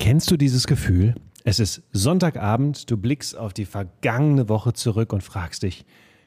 Kennst du dieses Gefühl? Es ist Sonntagabend, du blickst auf die vergangene Woche zurück und fragst dich,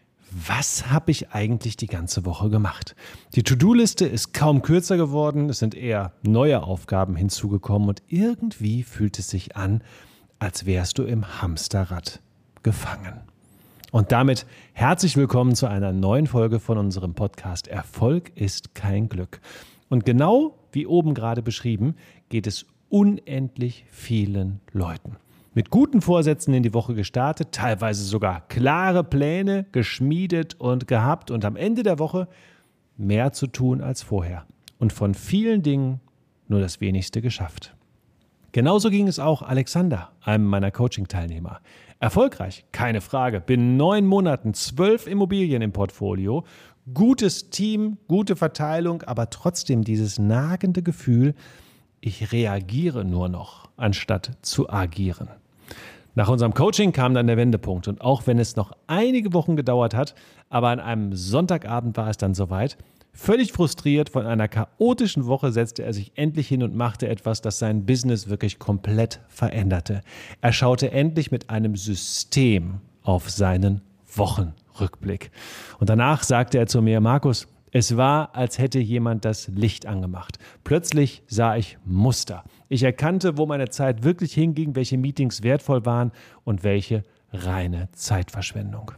was habe ich eigentlich die ganze Woche gemacht? Die To-Do-Liste ist kaum kürzer geworden, es sind eher neue Aufgaben hinzugekommen und irgendwie fühlt es sich an, als wärst du im Hamsterrad gefangen. Und damit herzlich willkommen zu einer neuen Folge von unserem Podcast Erfolg ist kein Glück. Und genau wie oben gerade beschrieben, geht es unendlich vielen Leuten. Mit guten Vorsätzen in die Woche gestartet, teilweise sogar klare Pläne geschmiedet und gehabt und am Ende der Woche mehr zu tun als vorher. Und von vielen Dingen nur das Wenigste geschafft. Genauso ging es auch Alexander, einem meiner Coaching-Teilnehmer. Erfolgreich, keine Frage. Binnen 9 Monaten 12 Immobilien im Portfolio. Gutes Team, gute Verteilung, aber trotzdem dieses nagende Gefühl, ich reagiere nur noch, anstatt zu agieren. Nach unserem Coaching kam dann der Wendepunkt und auch wenn es noch einige Wochen gedauert hat, aber an einem Sonntagabend war es dann soweit. Völlig frustriert von einer chaotischen Woche setzte er sich endlich hin und machte etwas, das sein Business wirklich komplett veränderte. Er schaute endlich mit einem System auf seinen Wochenrückblick. Und danach sagte er zu mir, Markus, es war, als hätte jemand das Licht angemacht. Plötzlich sah ich Muster. Ich erkannte, wo meine Zeit wirklich hinging, welche Meetings wertvoll waren und welche reine Zeitverschwendung.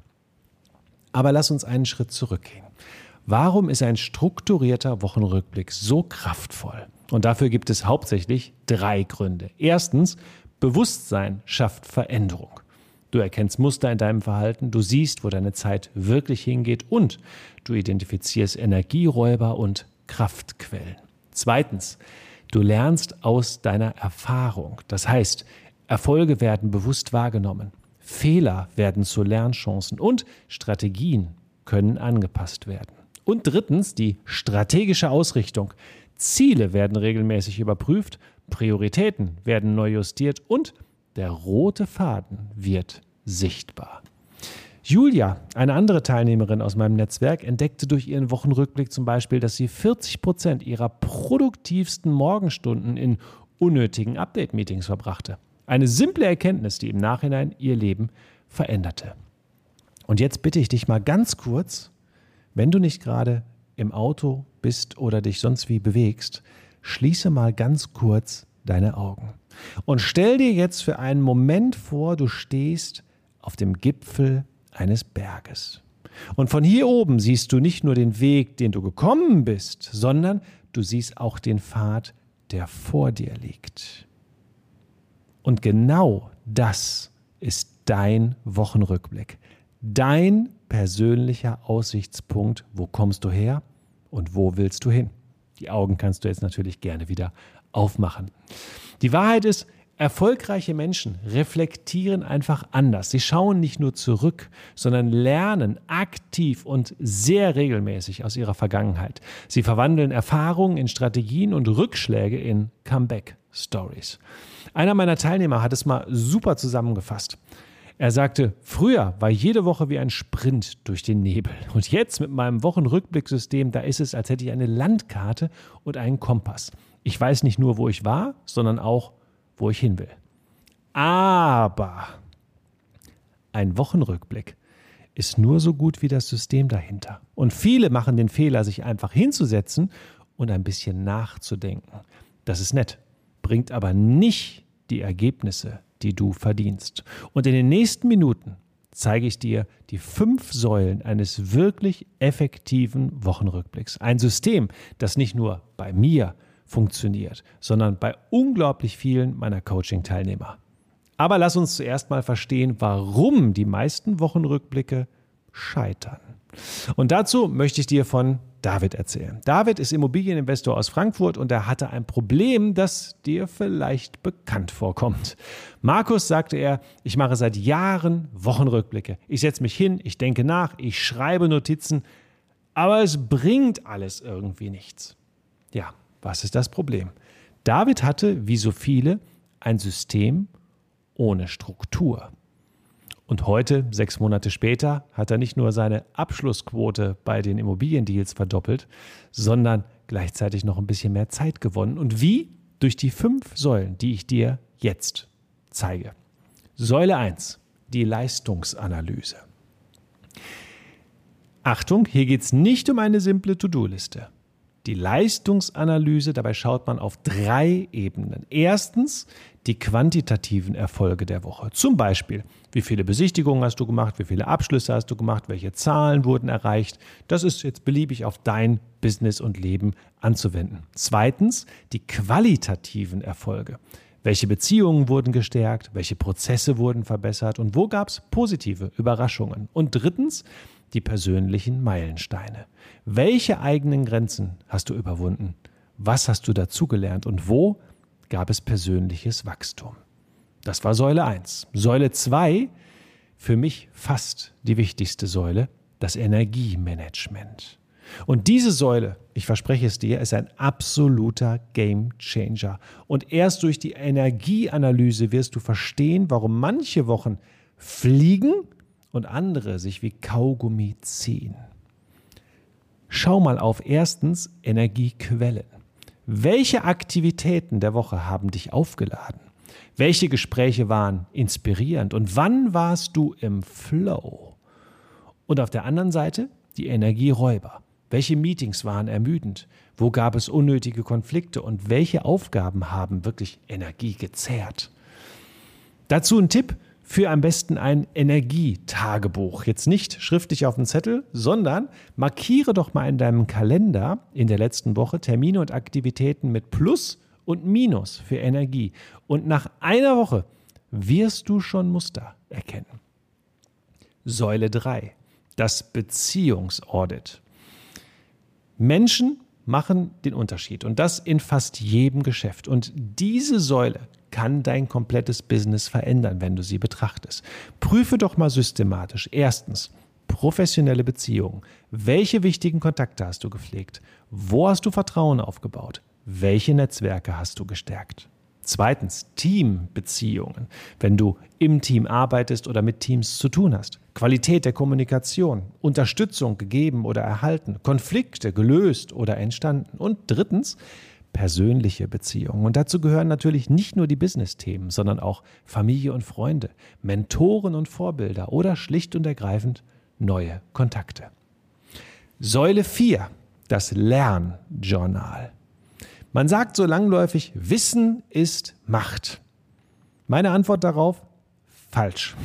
Aber lass uns einen Schritt zurückgehen. Warum ist ein strukturierter Wochenrückblick so kraftvoll? Und dafür gibt es hauptsächlich 3 Gründe. Erstens, Bewusstsein schafft Veränderung. Du erkennst Muster in deinem Verhalten, du siehst, wo deine Zeit wirklich hingeht und du identifizierst Energieräuber und Kraftquellen. Zweitens, du lernst aus deiner Erfahrung. Das heißt, Erfolge werden bewusst wahrgenommen, Fehler werden zu Lernchancen und Strategien können angepasst werden. Und drittens, die strategische Ausrichtung. Ziele werden regelmäßig überprüft, Prioritäten werden neu justiert und der rote Faden wird sichtbar. Julia, eine andere Teilnehmerin aus meinem Netzwerk, entdeckte durch ihren Wochenrückblick zum Beispiel, dass sie 40% ihrer produktivsten Morgenstunden in unnötigen Update-Meetings verbrachte. Eine simple Erkenntnis, die im Nachhinein ihr Leben veränderte. Und jetzt bitte ich dich mal ganz kurz, wenn du nicht gerade im Auto bist oder dich sonst wie bewegst, schließe mal ganz kurz deine Augen. Und stell dir jetzt für einen Moment vor, du stehst auf dem Gipfel eines Berges. Und von hier oben siehst du nicht nur den Weg, den du gekommen bist, sondern du siehst auch den Pfad, der vor dir liegt. Und genau das ist dein Wochenrückblick. Dein persönlicher Aussichtspunkt, wo kommst du her und wo willst du hin? Die Augen kannst du jetzt natürlich gerne wieder aufmachen. Die Wahrheit ist, erfolgreiche Menschen reflektieren einfach anders. Sie schauen nicht nur zurück, sondern lernen aktiv und sehr regelmäßig aus ihrer Vergangenheit. Sie verwandeln Erfahrungen in Strategien und Rückschläge in Comeback-Stories. Einer meiner Teilnehmer hat es mal super zusammengefasst. Er sagte, früher war jede Woche wie ein Sprint durch den Nebel. Und jetzt mit meinem Wochenrückblicksystem, da ist es, als hätte ich eine Landkarte und einen Kompass. Ich weiß nicht nur, wo ich war, sondern auch, wo ich hin will. Aber ein Wochenrückblick ist nur so gut wie das System dahinter. Und viele machen den Fehler, sich einfach hinzusetzen und ein bisschen nachzudenken. Das ist nett, bringt aber nicht die Ergebnisse, die du verdienst. Und in den nächsten Minuten zeige ich dir die 5 Säulen eines wirklich effektiven Wochenrückblicks. Ein System, das nicht nur bei mir funktioniert, sondern bei unglaublich vielen meiner Coaching-Teilnehmer. Aber lass uns zuerst mal verstehen, warum die meisten Wochenrückblicke scheitern. Und dazu möchte ich dir von David erzählen. David ist Immobilieninvestor aus Frankfurt und er hatte ein Problem, das dir vielleicht bekannt vorkommt. Markus, sagte er, ich mache seit Jahren Wochenrückblicke. Ich setze mich hin, ich denke nach, ich schreibe Notizen, aber es bringt alles irgendwie nichts. Ja, was ist das Problem? David hatte, wie so viele, ein System ohne Struktur. Und heute, 6 Monate später, hat er nicht nur seine Abschlussquote bei den Immobiliendeals verdoppelt, sondern gleichzeitig noch ein bisschen mehr Zeit gewonnen. Und wie? durch die 5 Säulen, die ich dir jetzt zeige. Säule 1, die Leistungsanalyse. Achtung, hier geht es nicht um eine simple To-Do-Liste. Die Leistungsanalyse, dabei schaut man auf 3 Ebenen. Erstens die quantitativen Erfolge der Woche. Zum Beispiel, wie viele Besichtigungen hast du gemacht, wie viele Abschlüsse hast du gemacht, welche Zahlen wurden erreicht. Das ist jetzt beliebig auf dein Business und Leben anzuwenden. Zweitens die qualitativen Erfolge. Welche Beziehungen wurden gestärkt, welche Prozesse wurden verbessert und wo gab es positive Überraschungen. Und drittens die persönlichen Meilensteine. Welche eigenen Grenzen hast du überwunden? Was hast du dazugelernt und wo gab es persönliches Wachstum? Das war Säule 1. Säule 2, für mich fast die wichtigste Säule, das Energiemanagement. Und diese Säule, ich verspreche es dir, ist ein absoluter Gamechanger. Und erst durch die Energieanalyse wirst du verstehen, warum manche Wochen fliegen und andere sich wie Kaugummi ziehen. Schau mal auf erstens Energiequellen. Welche Aktivitäten der Woche haben dich aufgeladen? Welche Gespräche waren inspirierend und wann warst du im Flow? Und auf der anderen Seite die Energieräuber. Welche Meetings waren ermüdend? Wo gab es unnötige Konflikte und welche Aufgaben haben wirklich Energie gezehrt? Dazu ein Tipp: Für am besten ein Energietagebuch. Jetzt nicht schriftlich auf dem Zettel, sondern markiere doch mal in deinem Kalender in der letzten Woche Termine und Aktivitäten mit Plus und Minus für Energie. Und nach einer Woche wirst du schon Muster erkennen. Säule 3, das Beziehungsaudit. Menschen machen den Unterschied und das in fast jedem Geschäft. Und diese Säule kann dein komplettes Business verändern, wenn du sie betrachtest. Prüfe doch mal systematisch. Erstens, professionelle Beziehungen. Welche wichtigen Kontakte hast du gepflegt? Wo hast du Vertrauen aufgebaut? Welche Netzwerke hast du gestärkt? Zweitens, Teambeziehungen. Wenn du im Team arbeitest oder mit Teams zu tun hast. Qualität der Kommunikation, Unterstützung gegeben oder erhalten, Konflikte gelöst oder entstanden. Und drittens, persönliche Beziehungen. Und dazu gehören natürlich nicht nur die Business-Themen, sondern auch Familie und Freunde, Mentoren und Vorbilder oder schlicht und ergreifend neue Kontakte. Säule 4, das Lernjournal. Man sagt so langläufig, Wissen ist Macht. Meine Antwort darauf: falsch.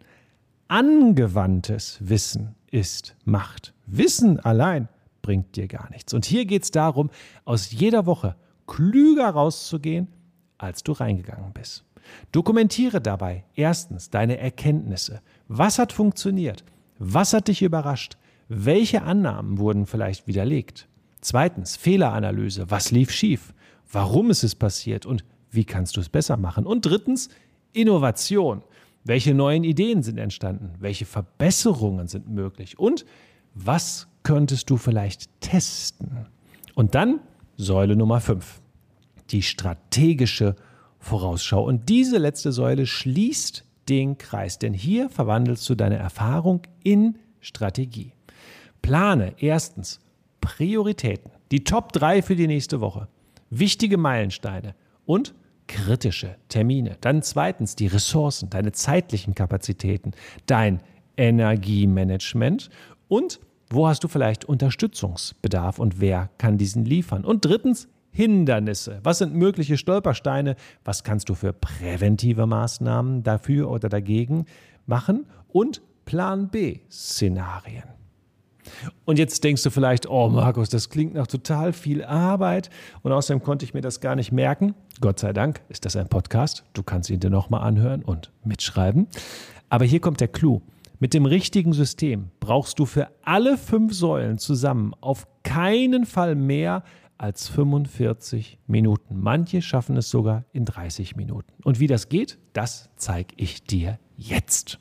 Angewandtes Wissen ist Macht. Wissen allein bringt dir gar nichts. Und hier geht es darum, aus jeder Woche klüger rauszugehen, als du reingegangen bist. Dokumentiere dabei erstens deine Erkenntnisse. Was hat funktioniert? Was hat dich überrascht? Welche Annahmen wurden vielleicht widerlegt? Zweitens, Fehleranalyse. Was lief schief? Warum ist es passiert und wie kannst du es besser machen? Und drittens, Innovation. Welche neuen Ideen sind entstanden? Welche Verbesserungen sind möglich? Und was könntest du vielleicht testen? Und dann Säule Nummer 5, die strategische Vorausschau. Und diese letzte Säule schließt den Kreis, denn hier verwandelst du deine Erfahrung in Strategie. Plane erstens Prioritäten, die Top 3 für die nächste Woche, wichtige Meilensteine und kritische Termine. Dann zweitens die Ressourcen, deine zeitlichen Kapazitäten, dein Energiemanagement und wo hast du vielleicht Unterstützungsbedarf und wer kann diesen liefern? Und drittens Hindernisse. Was sind mögliche Stolpersteine? Was kannst du für präventive Maßnahmen dafür oder dagegen machen? Und Plan B-Szenarien. Und jetzt denkst du vielleicht, oh Markus, das klingt nach total viel Arbeit und außerdem konnte ich mir das gar nicht merken. Gott sei Dank ist das ein Podcast. Du kannst ihn dir nochmal anhören und mitschreiben. Aber hier kommt der Clou. Mit dem richtigen System brauchst du für alle 5 Säulen zusammen auf keinen Fall mehr als 45 Minuten. Manche schaffen es sogar in 30 Minuten. Und wie das geht, das zeige ich dir jetzt.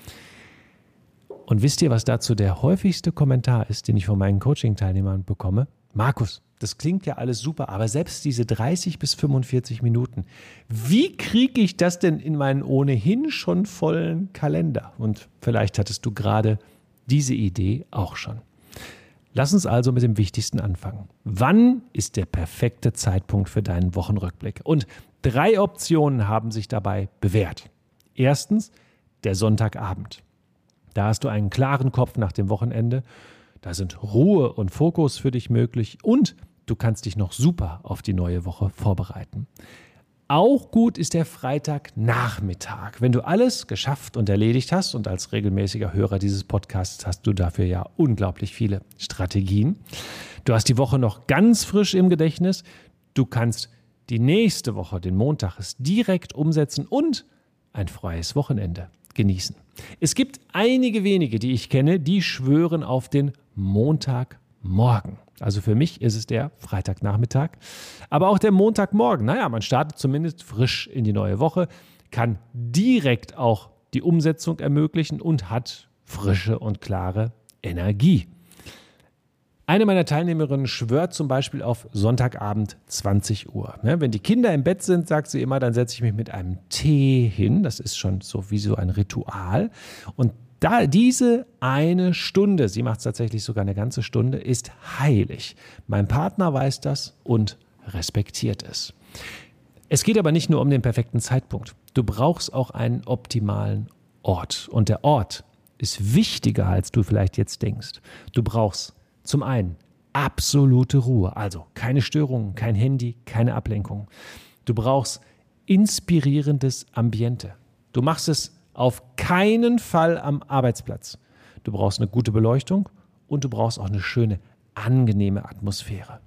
Und wisst ihr, was dazu der häufigste Kommentar ist, den ich von meinen Coaching-Teilnehmern bekomme? Markus, das klingt ja alles super, aber selbst diese 30 bis 45 Minuten, wie kriege ich das denn in meinen ohnehin schon vollen Kalender? Und vielleicht hattest du gerade diese Idee auch schon. Lass uns also mit dem Wichtigsten anfangen. Wann ist der perfekte Zeitpunkt für deinen Wochenrückblick? Und 3 Optionen haben sich dabei bewährt. Erstens, der Sonntagabend. Da hast du einen klaren Kopf nach dem Wochenende. Da sind Ruhe und Fokus für dich möglich und du kannst dich noch super auf die neue Woche vorbereiten. Auch gut ist der Freitagnachmittag. Wenn du alles geschafft und erledigt hast, und als regelmäßiger Hörer dieses Podcasts hast du dafür ja unglaublich viele Strategien. Du hast die Woche noch ganz frisch im Gedächtnis. Du kannst die nächste Woche, den Montag, direkt umsetzen und ein freies Wochenende genießen. Es gibt einige wenige, die ich kenne, die schwören auf den Montagmorgen. Also für mich ist es der Freitagnachmittag, aber auch der Montagmorgen. Naja, man startet zumindest frisch in die neue Woche, kann direkt auch die Umsetzung ermöglichen und hat frische und klare Energie. Eine meiner Teilnehmerinnen schwört zum Beispiel auf Sonntagabend 20 Uhr. Wenn die Kinder im Bett sind, sagt sie immer, dann setze ich mich mit einem Tee hin. Das ist schon so wie so ein Ritual. Und diese eine Stunde, sie macht es tatsächlich sogar eine ganze Stunde, ist heilig. Mein Partner weiß das und respektiert es. Es geht aber nicht nur um den perfekten Zeitpunkt. Du brauchst auch einen optimalen Ort. Und der Ort ist wichtiger, als du vielleicht jetzt denkst. Du brauchst zum einen absolute Ruhe, also keine Störungen, kein Handy, keine Ablenkung. Du brauchst inspirierendes Ambiente. Du machst es auf keinen Fall am Arbeitsplatz. Du brauchst eine gute Beleuchtung und du brauchst auch eine schöne, angenehme Atmosphäre.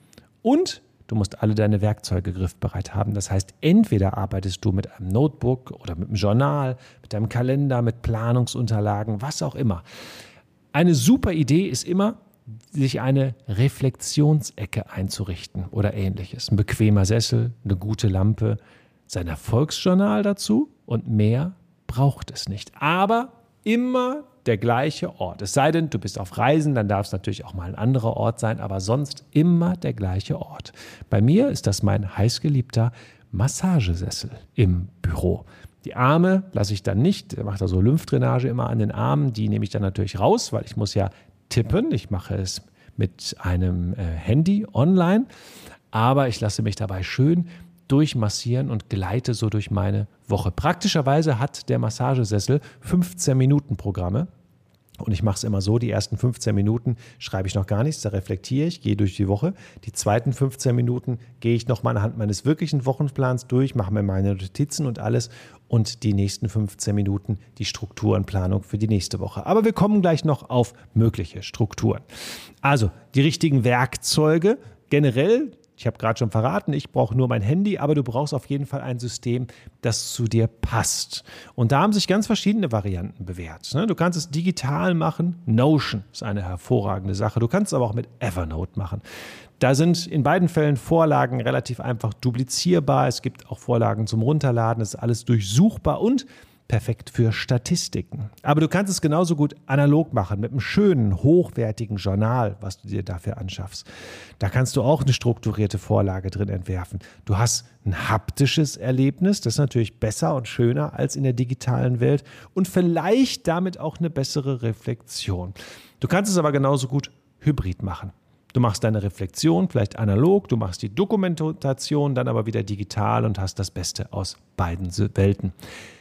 Und du musst alle deine Werkzeuge griffbereit haben. Das heißt, entweder arbeitest du mit einem Notebook oder mit einem Journal, mit deinem Kalender, mit Planungsunterlagen, was auch immer. Eine super Idee ist immer, sich eine Reflexionsecke einzurichten oder ähnliches. Ein bequemer Sessel, eine gute Lampe, sein Erfolgsjournal dazu und mehr braucht es nicht. Aber immer der gleiche Ort. Es sei denn, du bist auf Reisen, dann darf es natürlich auch mal ein anderer Ort sein, aber sonst immer der gleiche Ort. Bei mir ist das mein heißgeliebter Massagesessel im Büro. Die Arme lasse ich dann nicht, ich mache da so Lymphdrainage immer an den Armen, die nehme ich dann natürlich raus, weil ich muss ja tippen. Ich mache es mit einem Handy online, aber ich lasse mich dabei schön durchmassieren und gleite so durch meine Woche. Praktischerweise hat der Massagesessel 15-Minuten-Programme. Und ich mache es immer so, die ersten 15 Minuten schreibe ich noch gar nichts, da reflektiere ich, gehe durch die Woche. Die zweiten 15 Minuten gehe ich nochmal anhand meines wirklichen Wochenplans durch, mache mir meine Notizen und alles. Und die nächsten 15 Minuten die Strukturenplanung für die nächste Woche. Aber wir kommen gleich noch auf mögliche Strukturen. Also die richtigen Werkzeuge generell. Ich habe gerade schon verraten, ich brauche nur mein Handy, aber du brauchst auf jeden Fall ein System, das zu dir passt. Und da haben sich ganz verschiedene Varianten bewährt. Du kannst es digital machen. Notion ist eine hervorragende Sache. Du kannst es aber auch mit Evernote machen. Da sind in beiden Fällen Vorlagen relativ einfach duplizierbar. Es gibt auch Vorlagen zum Runterladen. Es ist alles durchsuchbar und perfekt für Statistiken. Aber du kannst es genauso gut analog machen, mit einem schönen, hochwertigen Journal, was du dir dafür anschaffst. Da kannst du auch eine strukturierte Vorlage drin entwerfen. Du hast ein haptisches Erlebnis, das ist natürlich besser und schöner als in der digitalen Welt und vielleicht damit auch eine bessere Reflexion. Du kannst es aber genauso gut hybrid machen. Du machst deine Reflexion vielleicht analog, du machst die Dokumentation dann aber wieder digital und hast das Beste aus beiden Welten.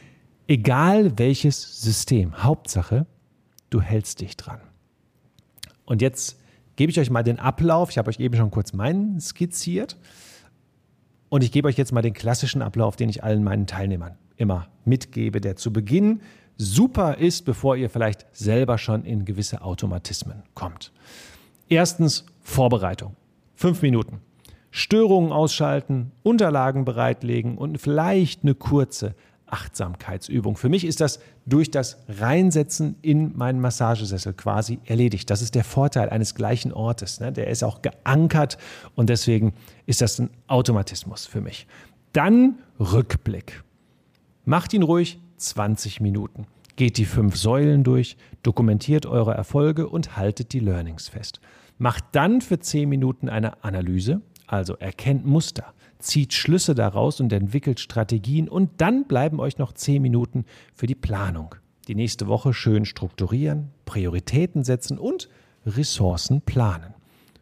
Egal welches System, Hauptsache, du hältst dich dran. Und jetzt gebe ich euch mal den Ablauf. Ich habe euch eben schon kurz meinen skizziert. Und ich gebe euch jetzt mal den klassischen Ablauf, den ich allen meinen Teilnehmern immer mitgebe, der zu Beginn super ist, bevor ihr vielleicht selber schon in gewisse Automatismen kommt. Erstens Vorbereitung. 5 Minuten. Störungen ausschalten, Unterlagen bereitlegen und vielleicht eine kurze Achtsamkeitsübung. Für mich ist das durch das Reinsetzen in meinen Massagesessel quasi erledigt. Das ist der Vorteil eines gleichen Ortes. Der ist auch geankert und deswegen ist das ein Automatismus für mich. Dann Rückblick. Macht ihn ruhig 20 Minuten. Geht die 5 Säulen durch, dokumentiert eure Erfolge und haltet die Learnings fest. Macht dann für 10 Minuten eine Analyse, also erkennt Muster, zieht Schlüsse daraus und entwickelt Strategien und dann bleiben euch noch 10 Minuten für die Planung. Die nächste Woche schön strukturieren, Prioritäten setzen und Ressourcen planen.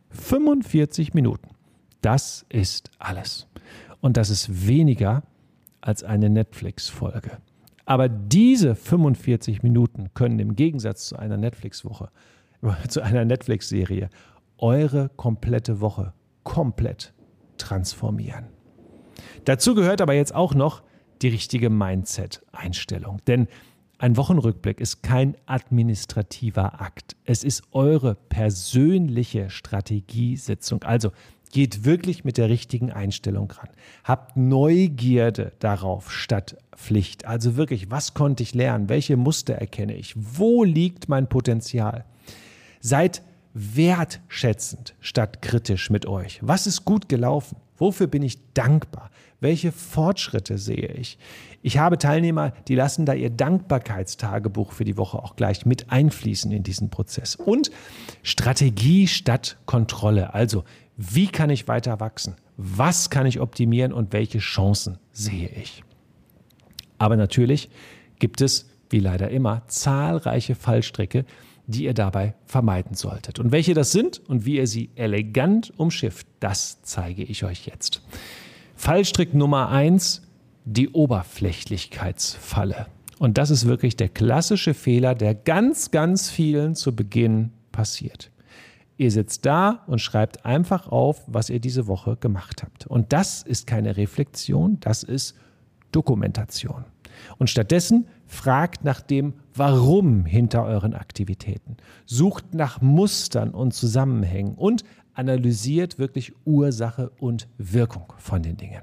45 Minuten. Das ist alles. Und das ist weniger als eine Netflix-Folge. Aber diese 45 Minuten können im Gegensatz zu einer Netflix-Woche, zu einer Netflix-Serie, eure komplette Woche komplett transformieren. Dazu gehört aber jetzt auch noch die richtige Mindset-Einstellung. Denn ein Wochenrückblick ist kein administrativer Akt. Es ist eure persönliche Strategiesitzung. Also geht wirklich mit der richtigen Einstellung ran. Habt Neugierde darauf statt Pflicht. Also wirklich, was konnte ich lernen? Welche Muster erkenne ich? Wo liegt mein Potenzial? Seid wertschätzend statt kritisch mit euch. Was ist gut gelaufen? Wofür bin ich dankbar? Welche Fortschritte sehe ich? Ich habe Teilnehmer, die lassen da ihr Dankbarkeitstagebuch für die Woche auch gleich mit einfließen in diesen Prozess. Und Strategie statt Kontrolle. Also, wie kann ich weiter wachsen? Was kann ich optimieren und welche Chancen sehe ich? Aber natürlich gibt es, wie leider immer, zahlreiche Fallstricke, die ihr dabei vermeiden solltet. Und welche das sind und wie ihr sie elegant umschifft, das zeige ich euch jetzt. Fallstrick Nummer 1, die Oberflächlichkeitsfalle. Und das ist wirklich der klassische Fehler, der ganz, ganz vielen zu Beginn passiert. Ihr sitzt da und schreibt einfach auf, was ihr diese Woche gemacht habt. Und das ist keine Reflexion, das ist Dokumentation. Und stattdessen fragt nach dem Warum hinter euren Aktivitäten. Sucht nach Mustern und Zusammenhängen und analysiert wirklich Ursache und Wirkung von den Dingen.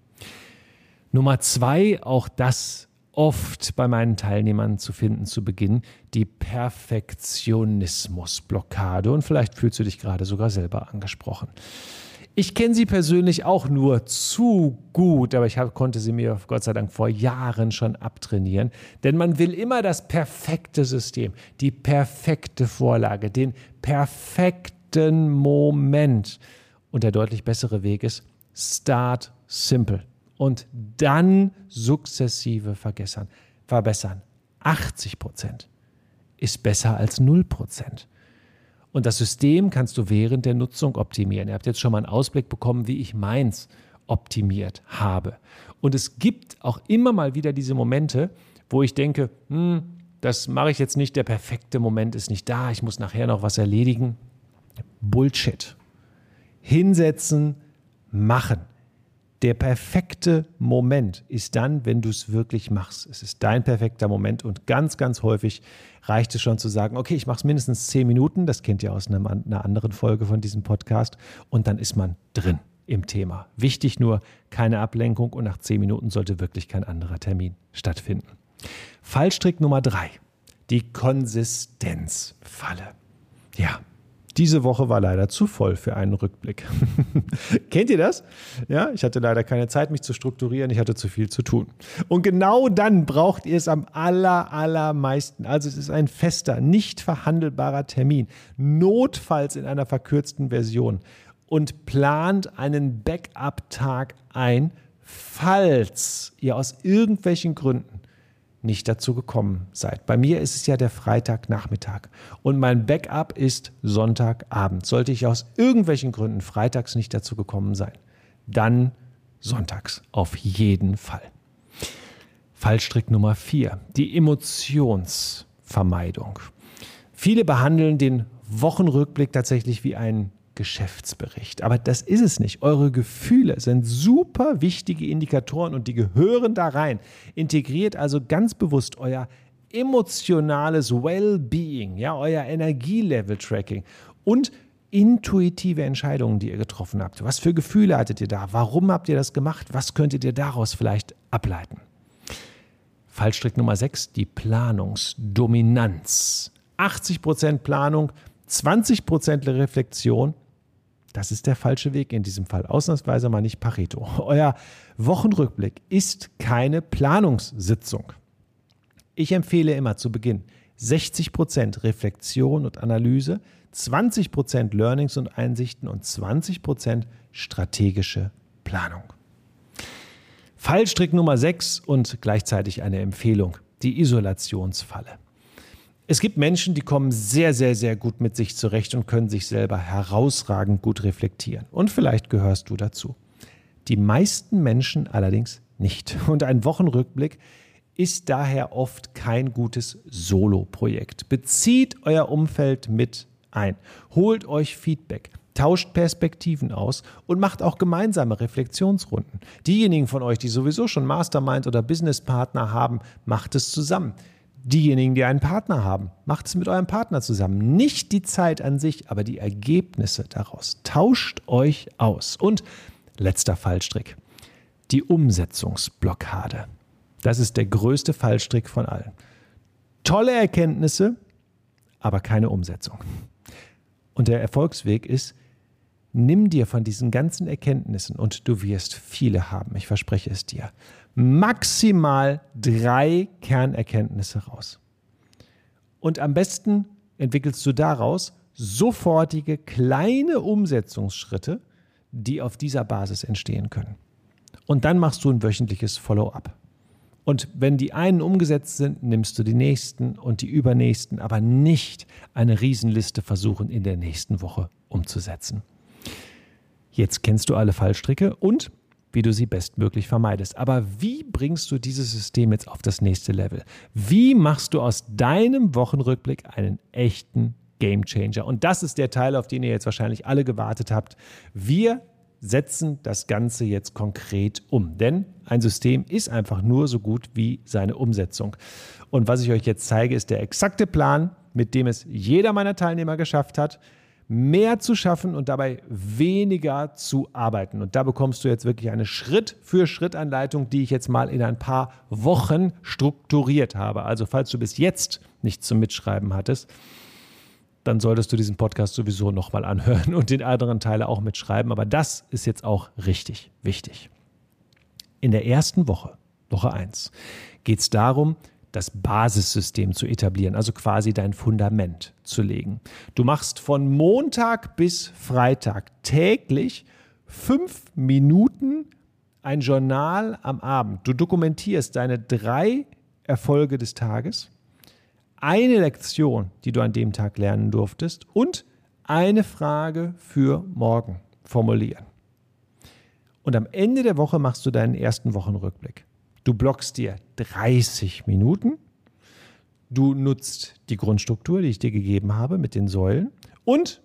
Nummer 2, auch das oft bei meinen Teilnehmern zu finden zu Beginn, die Perfektionismusblockade. Und vielleicht fühlst du dich gerade sogar selber angesprochen. Ich kenne sie persönlich auch nur zu gut, aber ich konnte sie mir Gott sei Dank vor Jahren schon abtrainieren. Denn man will immer das perfekte System, die perfekte Vorlage, den perfekten Moment. Und der deutlich bessere Weg ist, start simple und dann sukzessive verbessern. 80% ist besser als 0%. Und das System kannst du während der Nutzung optimieren. Ihr habt jetzt schon mal einen Ausblick bekommen, wie ich meins optimiert habe. Und es gibt auch immer mal wieder diese Momente, wo ich denke, das mache ich jetzt nicht, der perfekte Moment ist nicht da, ich muss nachher noch was erledigen. Bullshit. Hinsetzen, machen. Der perfekte Moment ist dann, wenn du es wirklich machst. Es ist dein perfekter Moment und ganz, ganz häufig reicht es schon zu sagen, okay, ich mache es mindestens 10 Minuten, das kennt ihr aus einer anderen Folge von diesem Podcast und dann ist man drin im Thema. Wichtig nur, keine Ablenkung und nach 10 Minuten sollte wirklich kein anderer Termin stattfinden. Fallstrick Nummer 3, die Konsistenzfalle. Ja. Diese Woche war leider zu voll für einen Rückblick. Kennt ihr das? Ja, ich hatte leider keine Zeit, mich zu strukturieren. Ich hatte zu viel zu tun. Und genau dann braucht ihr es am allermeisten. Also es ist ein fester, nicht verhandelbarer Termin. Notfalls in einer verkürzten Version. Und plant einen Backup-Tag ein, falls ihr aus irgendwelchen Gründen nicht dazu gekommen seid. Bei mir ist es ja der Freitagnachmittag und mein Backup ist Sonntagabend. Sollte ich aus irgendwelchen Gründen freitags nicht dazu gekommen sein, dann sonntags auf jeden Fall. Fallstrick Nummer 4, die Emotionsvermeidung. Viele behandeln den Wochenrückblick tatsächlich wie einen Geschäftsbericht. Aber das ist es nicht. Eure Gefühle sind super wichtige Indikatoren und die gehören da rein. Integriert also ganz bewusst euer emotionales Wellbeing, ja, euer Energielevel-Tracking und intuitive Entscheidungen, die ihr getroffen habt. Was für Gefühle hattet ihr da? Warum habt ihr das gemacht? Was könntet ihr daraus vielleicht ableiten? Fallstrick Nummer 6, die Planungsdominanz. 80% Planung, 20% Reflexion. Das ist der falsche Weg in diesem Fall. Ausnahmsweise mal nicht Pareto. Euer Wochenrückblick ist keine Planungssitzung. Ich empfehle immer zu Beginn 60% Reflexion und Analyse, 20% Learnings und Einsichten und 20% strategische Planung. Fallstrick Nummer 6 und gleichzeitig eine Empfehlung, die Isolationsfalle. Es gibt Menschen, die kommen sehr, sehr, sehr gut mit sich zurecht und können sich selber herausragend gut reflektieren. Und vielleicht gehörst du dazu. Die meisten Menschen allerdings nicht. Und ein Wochenrückblick ist daher oft kein gutes Solo-Projekt. Bezieht euer Umfeld mit ein. Holt euch Feedback. Tauscht Perspektiven aus und macht auch gemeinsame Reflexionsrunden. Diejenigen von euch, die sowieso schon Mastermind oder Businesspartner haben, macht es zusammen. Diejenigen, die einen Partner haben, macht es mit eurem Partner zusammen. Nicht die Zeit an sich, aber die Ergebnisse daraus. Tauscht euch aus. Und letzter Fallstrick, die Umsetzungsblockade. Das ist der größte Fallstrick von allen. Tolle Erkenntnisse, aber keine Umsetzung. Und der Erfolgsweg ist, nimm dir von diesen ganzen Erkenntnissen, und du wirst viele haben, ich verspreche es dir, maximal 3 Kernerkenntnisse raus. Und am besten entwickelst du daraus sofortige kleine Umsetzungsschritte, die auf dieser Basis entstehen können. Und dann machst du ein wöchentliches Follow-up. Und wenn die einen umgesetzt sind, nimmst du die nächsten und die übernächsten, aber nicht eine Riesenliste versuchen, in der nächsten Woche umzusetzen. Jetzt kennst du alle Fallstricke und wie du sie bestmöglich vermeidest. Aber wie bringst du dieses System jetzt auf das nächste Level? Wie machst du aus deinem Wochenrückblick einen echten Gamechanger? Und das ist der Teil, auf den ihr jetzt wahrscheinlich alle gewartet habt. Wir setzen das Ganze jetzt konkret um. Denn ein System ist einfach nur so gut wie seine Umsetzung. Und was ich euch jetzt zeige, ist der exakte Plan, mit dem es jeder meiner Teilnehmer geschafft hat, mehr zu schaffen und dabei weniger zu arbeiten. Und da bekommst du jetzt wirklich eine Schritt-für-Schritt-Anleitung, die ich jetzt mal in ein paar Wochen strukturiert habe. Also falls du bis jetzt nichts zum Mitschreiben hattest, dann solltest du diesen Podcast sowieso nochmal anhören und den anderen Teile auch mitschreiben. Aber das ist jetzt auch richtig wichtig. In der ersten Woche, Woche 1, geht es darum, das Basissystem zu etablieren, also quasi dein Fundament zu legen. Du machst von Montag bis Freitag täglich 5 Minuten ein Journal am Abend. Du dokumentierst deine 3 Erfolge des Tages, eine Lektion, die du an dem Tag lernen durftest und eine Frage für morgen formulieren. Und am Ende der Woche machst du deinen ersten Wochenrückblick. Du blockst dir 30 Minuten, du nutzt die Grundstruktur, die ich dir gegeben habe mit den Säulen und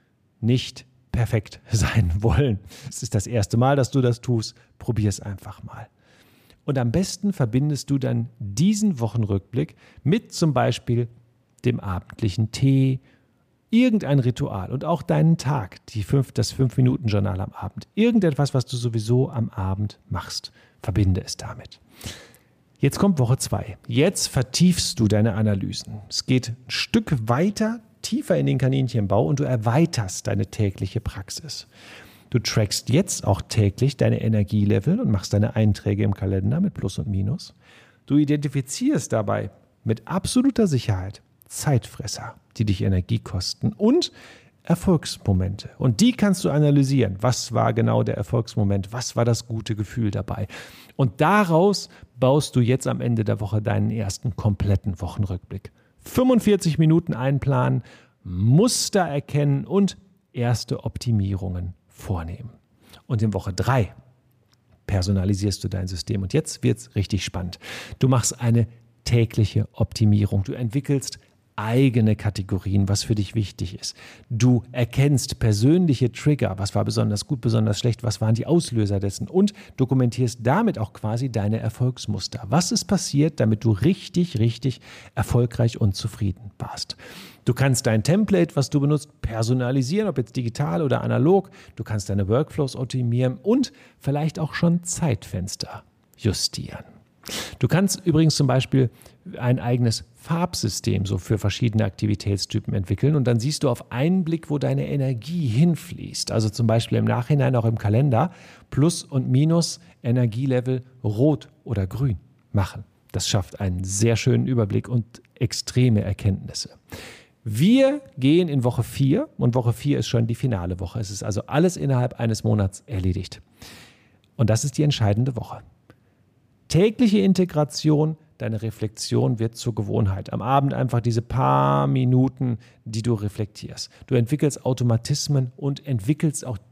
nicht perfekt sein wollen. Es ist das erste Mal, dass du das tust. Probier es einfach mal. Und am besten verbindest du dann diesen Wochenrückblick mit zum Beispiel dem abendlichen Tee, irgendein Ritual und auch deinen Tag, das 5-Minuten-Journal am Abend. Irgendetwas, was du sowieso am Abend machst. Verbinde es damit. Jetzt kommt Woche 2. Jetzt vertiefst du deine Analysen. Es geht ein Stück weiter, tiefer in den Kaninchenbau und du erweiterst deine tägliche Praxis. Du trackst jetzt auch täglich deine Energielevel und machst deine Einträge im Kalender mit Plus und Minus. Du identifizierst dabei mit absoluter Sicherheit Zeitfresser, die dich Energie kosten und Erfolgsmomente. Und die kannst du analysieren. Was war genau der Erfolgsmoment? Was war das gute Gefühl dabei? Und daraus baust du jetzt am Ende der Woche deinen ersten kompletten Wochenrückblick. 45 Minuten einplanen, Muster erkennen und erste Optimierungen vornehmen. Und in Woche 3 personalisierst du dein System. Und jetzt wird es richtig spannend. Du machst eine tägliche Optimierung. Du entwickelst eigene Kategorien, was für dich wichtig ist. Du erkennst persönliche Trigger, was war besonders gut, besonders schlecht, was waren die Auslöser dessen und dokumentierst damit auch quasi deine Erfolgsmuster. Was ist passiert, damit du richtig, richtig erfolgreich und zufrieden warst? Du kannst dein Template, was du benutzt, personalisieren, ob jetzt digital oder analog. Du kannst deine Workflows optimieren und vielleicht auch schon Zeitfenster justieren. Du kannst übrigens zum Beispiel ein eigenes Farbsystem so für verschiedene Aktivitätstypen entwickeln und dann siehst du auf einen Blick, wo deine Energie hinfließt. Also zum Beispiel im Nachhinein auch im Kalender Plus und Minus Energielevel rot oder grün machen. Das schafft einen sehr schönen Überblick und extreme Erkenntnisse. Wir gehen in Woche 4 und Woche 4 ist schon die finale Woche. Es ist also alles innerhalb eines Monats erledigt. Und das ist die entscheidende Woche. Tägliche Integration deine Reflexion wird zur Gewohnheit. Am Abend einfach diese paar Minuten, die du reflektierst. Du entwickelst Automatismen und entwickelst auch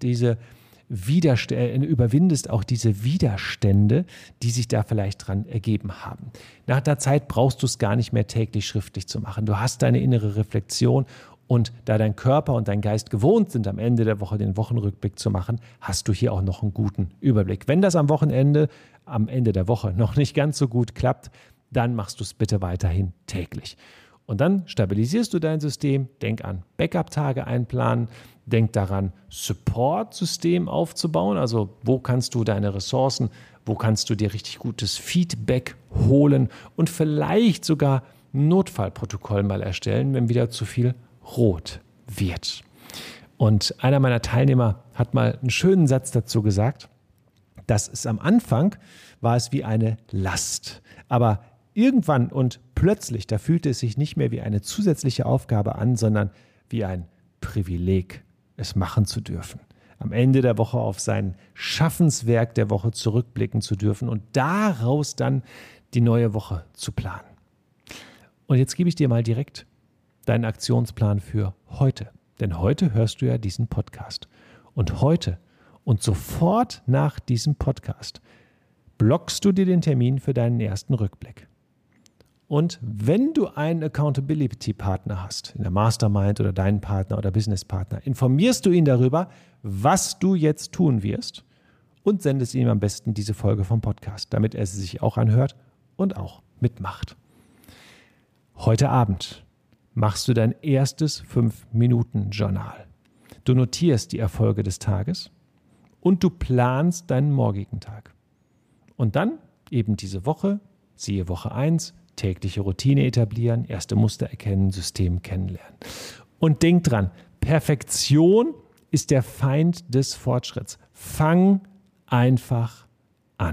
überwindest auch diese Widerstände, die sich da vielleicht dran ergeben haben. Nach der Zeit brauchst du es gar nicht mehr täglich schriftlich zu machen. Du hast deine innere Reflexion und da dein Körper und dein Geist gewohnt sind, am Ende der Woche den Wochenrückblick zu machen, hast du hier auch noch einen guten Überblick. Wenn das am Ende der Woche noch nicht ganz so gut klappt, dann machst du es bitte weiterhin täglich. Und dann stabilisierst du dein System, denk an Backup-Tage einplanen, denk daran, Support-System aufzubauen, also wo kannst du deine Ressourcen, wo kannst du dir richtig gutes Feedback holen und vielleicht sogar ein Notfallprotokoll mal erstellen, wenn wieder zu viel rot wird. Und einer meiner Teilnehmer hat mal einen schönen Satz dazu gesagt, dass es am Anfang war es wie eine Last, aber irgendwann und plötzlich, da fühlte es sich nicht mehr wie eine zusätzliche Aufgabe an, sondern wie ein Privileg, es machen zu dürfen. Am Ende der Woche auf sein Schaffenswerk der Woche zurückblicken zu dürfen und daraus dann die neue Woche zu planen. Und jetzt gebe ich dir mal direkt deinen Aktionsplan für heute. Denn heute hörst du ja diesen Podcast. Und heute und sofort nach diesem Podcast blockst du dir den Termin für deinen ersten Rückblick. Und wenn du einen Accountability-Partner hast, in der Mastermind oder deinen Partner oder Businesspartner, informierst du ihn darüber, was du jetzt tun wirst und sendest ihm am besten diese Folge vom Podcast, damit er sie sich auch anhört und auch mitmacht. Heute Abend machst du dein erstes 5-Minuten-Journal. Du notierst die Erfolge des Tages und du planst deinen morgigen Tag. Und dann eben diese Woche, siehe Woche 1, tägliche Routine etablieren, erste Muster erkennen, System kennenlernen. Und denk dran, Perfektion ist der Feind des Fortschritts. Fang einfach an.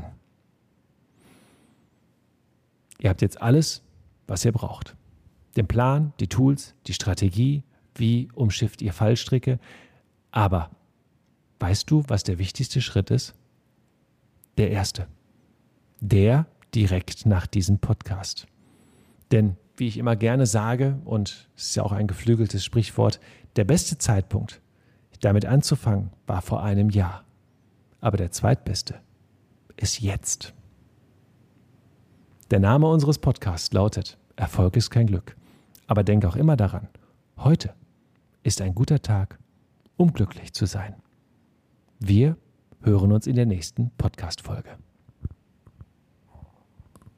Ihr habt jetzt alles, was ihr braucht. Den Plan, die Tools, die Strategie, wie umschifft ihr Fallstricke. Aber weißt du, was der wichtigste Schritt ist? Der erste. Der direkt nach diesem Podcast. Denn, wie ich immer gerne sage, und es ist ja auch ein geflügeltes Sprichwort, der beste Zeitpunkt, damit anzufangen, war vor einem Jahr. Aber der zweitbeste ist jetzt. Der Name unseres Podcasts lautet: Erfolg ist kein Glück. Aber denk auch immer daran, heute ist ein guter Tag, um glücklich zu sein. Wir hören uns in der nächsten Podcast-Folge.